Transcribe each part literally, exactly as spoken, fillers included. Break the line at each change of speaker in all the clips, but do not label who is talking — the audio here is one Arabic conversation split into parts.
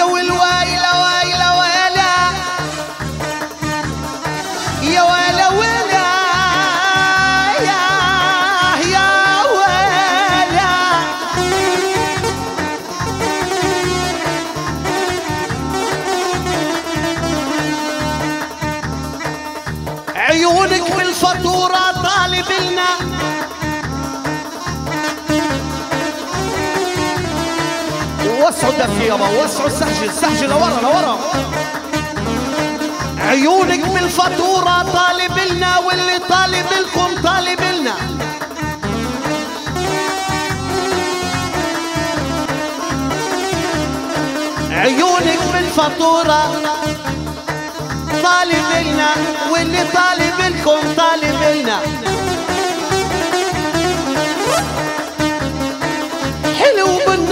يا والويلة ويلة ويلة يا ويلة ويلة يا يا ويلة عيونك بالفاتورة طالب لنا وسعوا الدفي يابا، وسعوا السحجة، السحجة لورا لورا. عيونك بالفاتورة طالب لنا، واللي طالب لكم طالب لنا. عيونك بالفاتورة طالب لنا، واللي طالب لكم طالب لنا. حلو من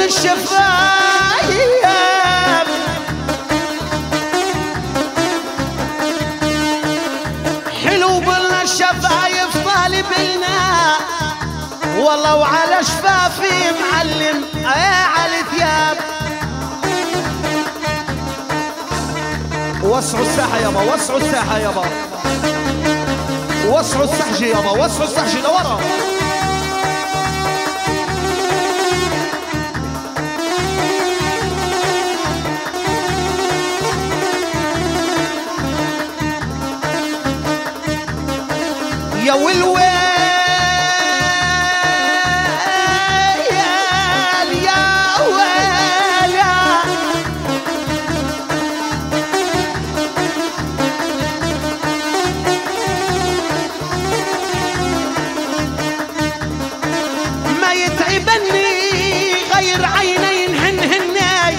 الشفايف، حلو من الشفايف طالب لنا، والله وعلى شفافي معلم ايه على الثياب. وسعوا الساحة يابا، وسعوا الساحة يابا، وسعوا السحجة يابا، وسعوا السحجة لورا. يا والويل يا ويل ما يتعبني غير عينين هن هناي،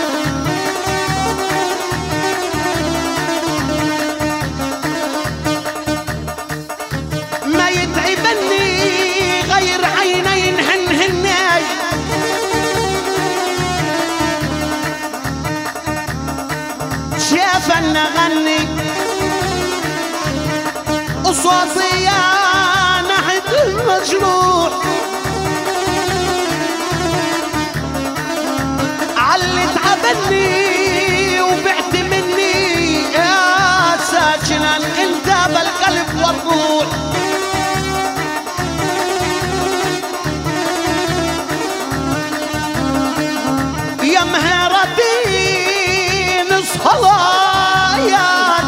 ما يتعبني غير عينين هن هناي. شافنا غني قصاصي يا نحت المجروح، علي تعبني وبعت مني يا ساكنا انت بالقلب والروح. يا مهرتين صلايان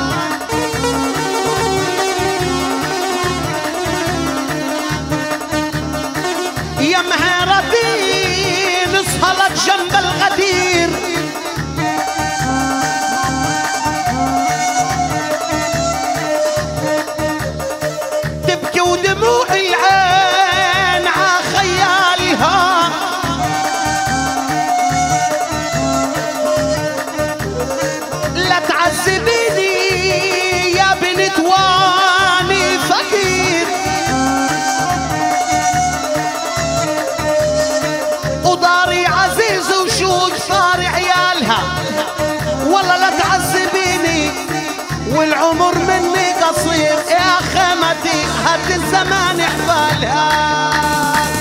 يا مهرتين صلت جنب الغدير، تبكي ودموع العين ع خيالها. لا تعذبيني يا بنت واني فقير، وداري عزيز وشوق صار عيالها. والله لا تعذبيني والعمر مني قصير، يا خمتي هد الزمان حبالها.